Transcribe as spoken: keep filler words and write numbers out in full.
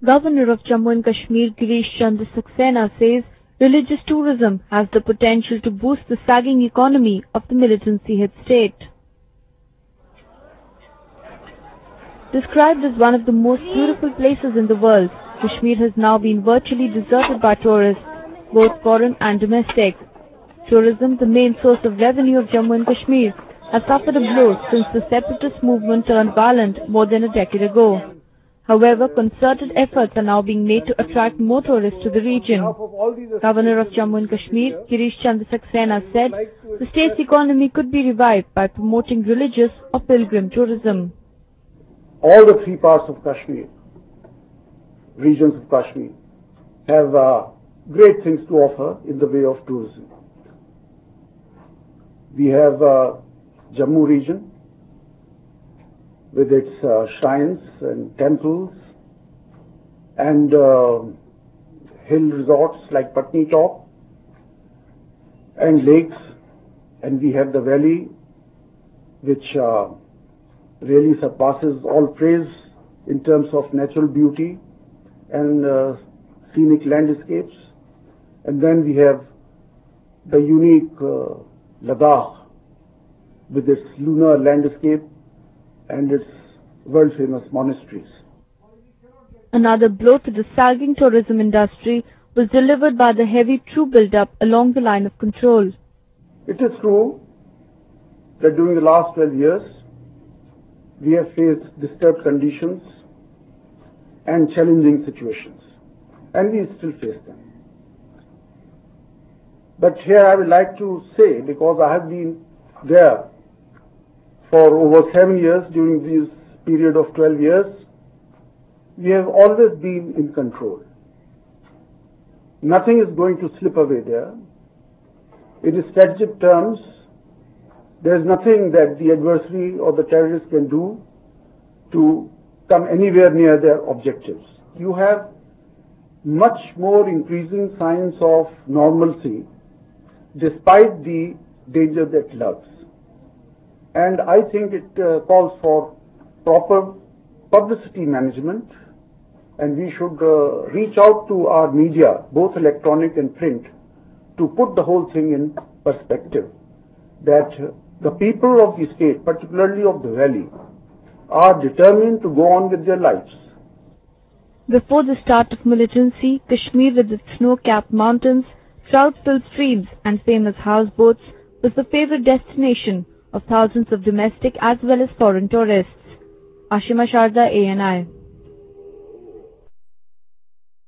Governor of Jammu and Kashmir Girish Chandra Saxena says religious tourism has the potential to boost the sagging economy of the militancy-hit state. Described as one of the most beautiful places in the world, Kashmir has now been virtually deserted by tourists, both foreign and domestic. Tourism, the main source of revenue of Jammu and Kashmir, has suffered a blow since the separatist movement turned violent more than a decade ago. However, concerted efforts are now being made to attract more tourists to the region. Governor of Jammu and Kashmir, Girish Chandra Saxena, said the state's economy could be revived by promoting religious or pilgrim tourism. All the three parts of Kashmir, regions of Kashmir, have uh, great things to offer in the way of tourism. We have uh, Jammu region with its uh, shrines and temples and uh, hill resorts like Patni Top and lakes, and we have the valley which uh, really surpasses all praise in terms of natural beauty and uh, scenic landscapes. And then we have the unique uh, Ladakh with its lunar landscape and its world-famous monasteries. Another blow to the sagging tourism industry was delivered by the heavy troop build-up along the line of control. It is true that during the last twelve years, we have faced disturbed conditions and challenging situations, and we still face them. But here I would like to say, because I have been there for over seven years during this period of twelve years, we have always been in control. Nothing is going to slip away there. In strategic terms, there is nothing that the adversary or the terrorists can do to come anywhere near their objectives. You have much more increasing signs of normalcy despite the danger that lurks. And I think it uh, calls for proper publicity management, and we should uh, reach out to our media, both electronic and print, to put the whole thing in perspective, that uh, the people of the state, particularly of the valley, are determined to go on with their lives. Before the start of militancy, Kashmir with its snow-capped mountains, trout-filled streams and famous houseboats was the favorite destination of thousands of domestic as well as foreign tourists. Ashima Sharda, A N I.